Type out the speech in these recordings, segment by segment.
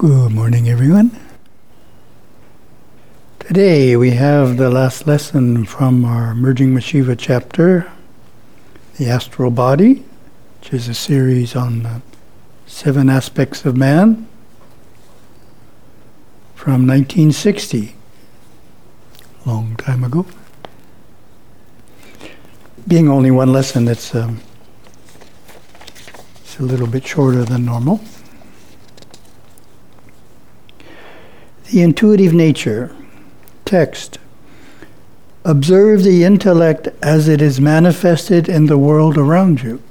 Good morning, everyone. Today we have the last lesson from our Merging with Shiva chapter, The Astral Body, which is a series on the 7 aspects of man from 1960, a long time ago. Being only one lesson, it's a little bit shorter than normal. The intuitive nature. Text. Observe the intellect as it is manifested in the world around you.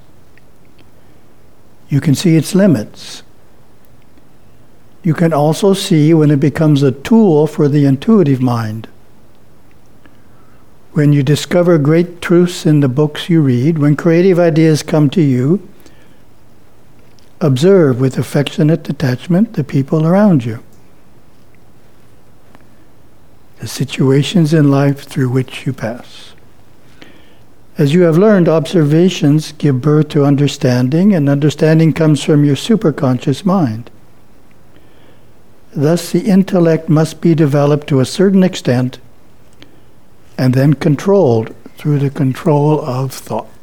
You can see its limits. You can also see when it becomes a tool for the intuitive mind. When you discover great truths in the books you read, when creative ideas come to you, observe with affectionate detachment the people around you, the situations in life through which you pass. As you have learned, observations give birth to understanding, and understanding comes from your superconscious mind. Thus, the intellect must be developed to a certain extent and then controlled through the control of thought.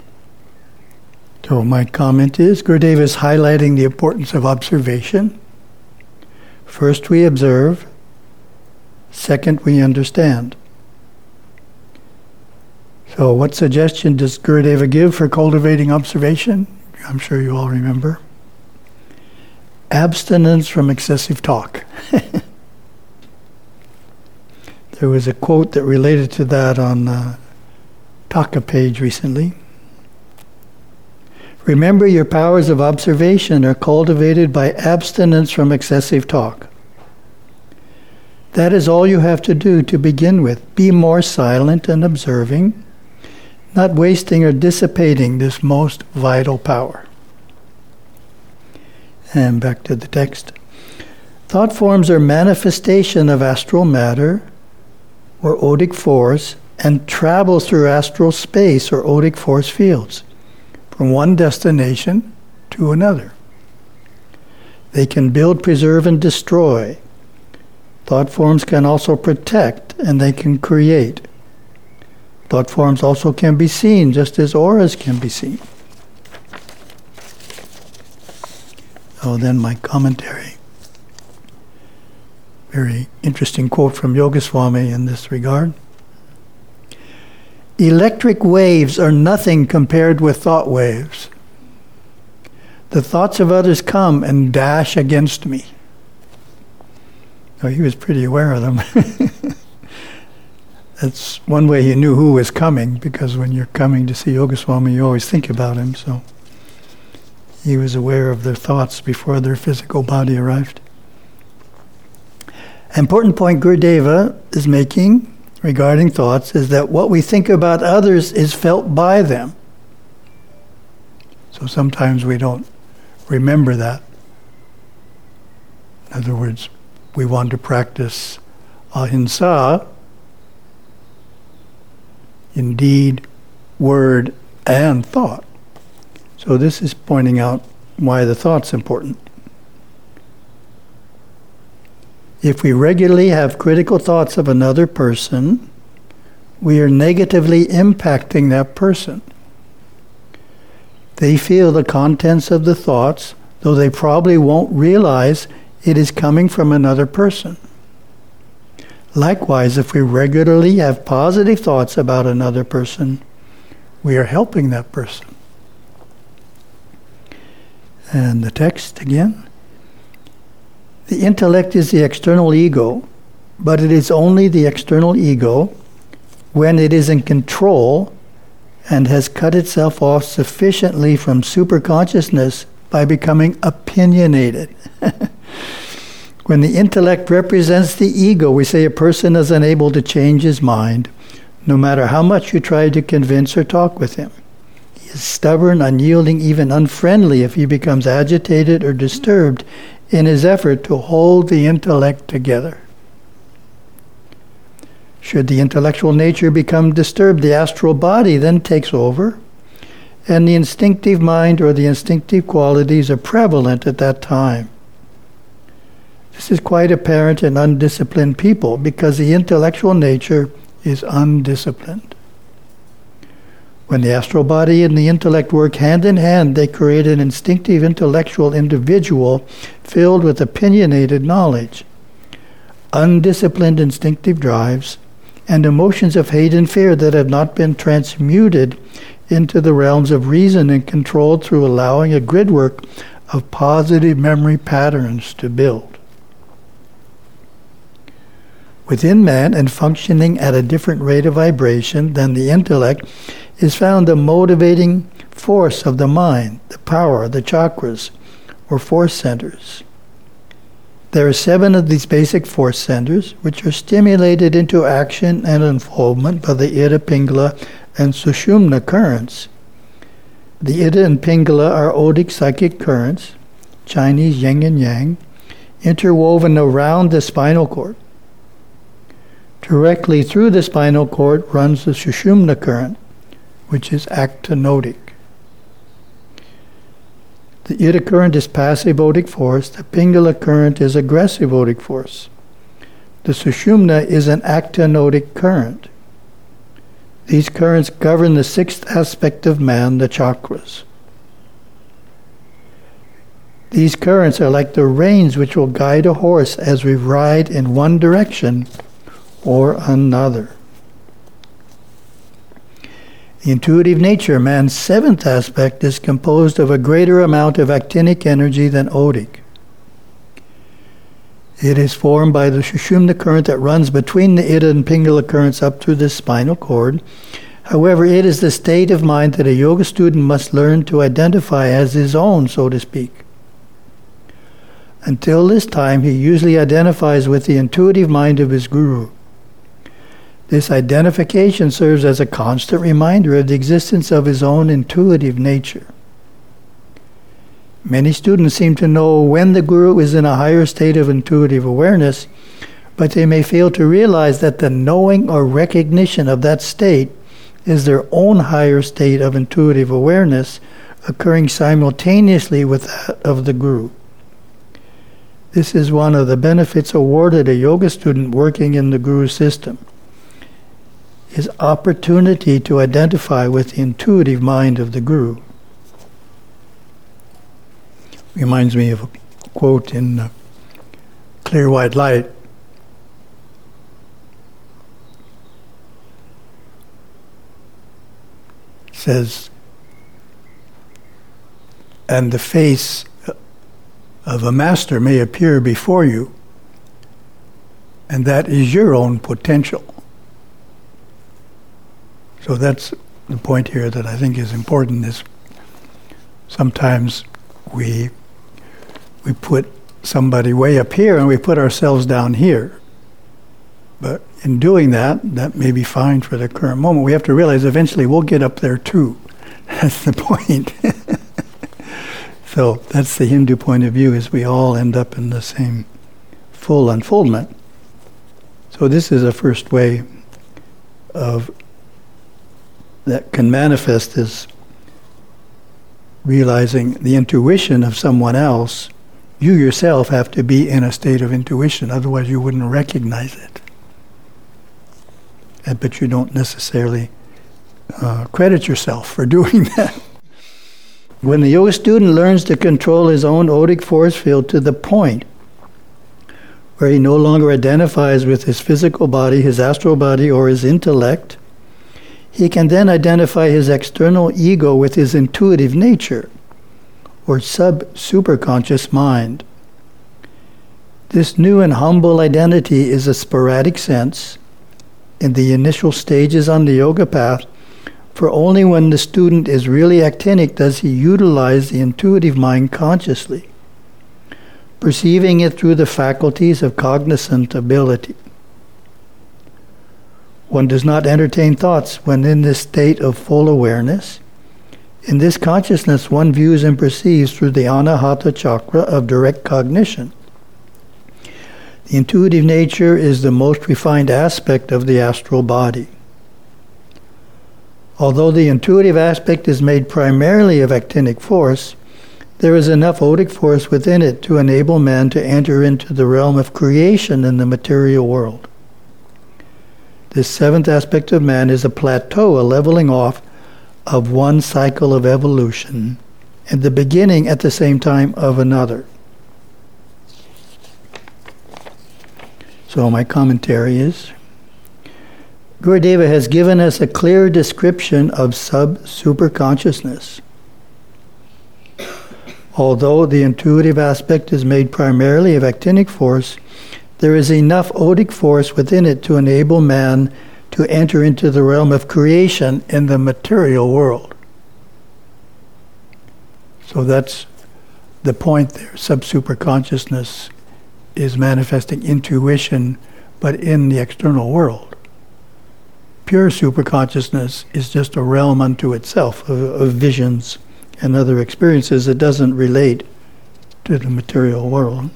So my comment is, Gurudeva is highlighting the importance of observation. First we observe, second we understand. So what suggestion does Gurudeva give for cultivating observation? I'm sure you all remember. Abstinence from excessive talk. There was a quote that related to that on the Taka page recently. Remember, your powers of observation are cultivated by abstinence from excessive talk. That is all you have to do to begin with. Be more silent and observing, not wasting or dissipating this most vital power. And back to the text. Thought forms are manifestation of astral matter or odic force and travel through astral space or odic force fields from one destination to another. They can build, preserve, and destroy. Thought forms can also protect, and they can create. Thought forms also can be seen, just as auras can be seen. Oh, then my commentary. Very interesting quote from Yogaswami in this regard. Electric waves are nothing compared with thought waves. The thoughts of others come and dash against me. Oh, he was pretty aware of them. That's one way he knew who was coming, because when you're coming to see Yogaswami, you always think about him. So he was aware of their thoughts before their physical body arrived. An important point Gurudeva is making regarding thoughts is that what we think about others is felt by them. So sometimes we don't remember that. In other words, we want to practice ahimsa in deed, word, and thought. So this is pointing out why the thought's important. If we regularly have critical thoughts of another person, we are negatively impacting that person. They feel the contents of the thoughts, though they probably won't realize it is coming from another person. Likewise, if we regularly have positive thoughts about another person, we are helping that person. And the text again. The intellect is the external ego, but it is only the external ego when it is in control and has cut itself off sufficiently from superconsciousness by becoming opinionated. When the intellect represents the ego, we say a person is unable to change his mind, no matter how much you try to convince or talk with him. He is stubborn, unyielding, even unfriendly if he becomes agitated or disturbed in his effort to hold the intellect together. Should the intellectual nature become disturbed, the astral body then takes over, and the instinctive mind or the instinctive qualities are prevalent at that time. This is quite apparent in undisciplined people because the intellectual nature is undisciplined. When the astral body and the intellect work hand in hand, they create an instinctive intellectual individual filled with opinionated knowledge. Undisciplined instinctive drives and emotions of hate and fear that have not been transmuted into the realms of reason and controlled through allowing a gridwork of positive memory patterns to build. Within man and functioning at a different rate of vibration than the intellect is found the motivating force of the mind, the power, the chakras, or force centers. There are 7 of these basic force centers, which are stimulated into action and unfoldment by the Ida, Pingala, and Sushumna currents. The Ida and Pingala are odic psychic currents, Chinese yin and yang, interwoven around the spinal cord. Directly through the spinal cord runs the Sushumna current, which is actinotic. The Ida current is passive odic force. The Pingala current is aggressive odic force. The Sushumna is an actinotic current. These currents govern the 6th aspect of man, the chakras. These currents are like the reins which will guide a horse as we ride in one direction or another. The intuitive nature, man's 7th aspect, is composed of a greater amount of actinic energy than odic. It is formed by the Sushumna current that runs between the Ida and Pingala currents up through the spinal cord. However, it is the state of mind that a yoga student must learn to identify as his own, so to speak. Until this time, he usually identifies with the intuitive mind of his guru. This identification serves as a constant reminder of the existence of his own intuitive nature. Many students seem to know when the guru is in a higher state of intuitive awareness, but they may fail to realize that the knowing or recognition of that state is their own higher state of intuitive awareness, occurring simultaneously with that of the guru. This is one of the benefits awarded a yoga student working in the guru system. His opportunity to identify with the intuitive mind of the guru. Reminds me of a quote in Clear White Light. It says, "And the face of a master may appear before you, and that is your own potential." So that's the point here that I think is important, is sometimes we put somebody way up here and we put ourselves down here. But in doing that, that may be fine for the current moment. We have to realize eventually we'll get up there too. That's the point. So that's the Hindu point of view, is we all end up in the same full unfoldment. So this is a first way of that can manifest as realizing the intuition of someone else. You yourself have to be in a state of intuition, otherwise you wouldn't recognize it. But you don't necessarily credit yourself for doing that. When the yoga student learns to control his own odic force field to the point where he no longer identifies with his physical body, his astral body, or his intellect, he can then identify his external ego with his intuitive nature, or superconscious mind. This new and humble identity is a sporadic sense in the initial stages on the yoga path, for only when the student is really actinic does he utilize the intuitive mind consciously, perceiving it through the faculties of cognizant ability. One does not entertain thoughts when in this state of full awareness. In this consciousness, one views and perceives through the Anahata chakra of direct cognition. The intuitive nature is the most refined aspect of the astral body. Although the intuitive aspect is made primarily of actinic force, there is enough odic force within it to enable man to enter into the realm of creation in the material world. This seventh aspect of man is a plateau, a leveling off of one cycle of evolution, and the beginning at the same time of another. So my commentary is, Gurudeva has given us a clear description of sub-superconsciousness. Although the intuitive aspect is made primarily of actinic force, there is enough odic force within it to enable man to enter into the realm of creation in the material world. So that's the point there. Sub-superconsciousness is manifesting intuition, but in the external world. Pure superconsciousness is just a realm unto itself of visions and other experiences. It doesn't relate to the material world.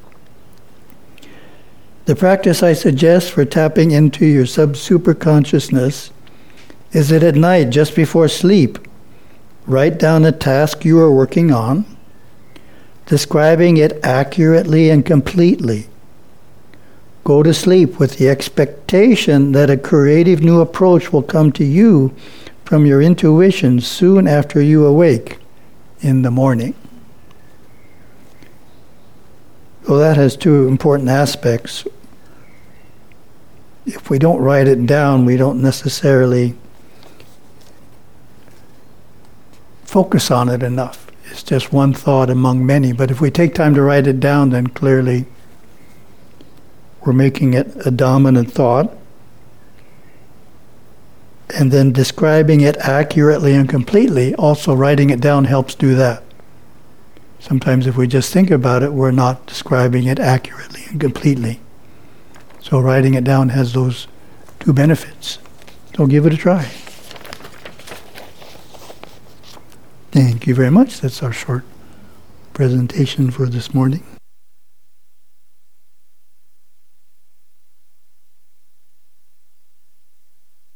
The practice I suggest for tapping into your sub-superconsciousness is that at night, just before sleep, write down a task you are working on, describing it accurately and completely. Go to sleep with the expectation that a creative new approach will come to you from your intuition soon after you awake in the morning. So that has two important aspects. If we don't write it down, we don't necessarily focus on it enough. It's just one thought among many. But if we take time to write it down, then clearly we're making it a dominant thought. And then describing it accurately and completely, also writing it down helps do that. Sometimes if we just think about it, we're not describing it accurately and completely. So writing it down has those two benefits. So give it a try. Thank you very much. That's our short presentation for this morning.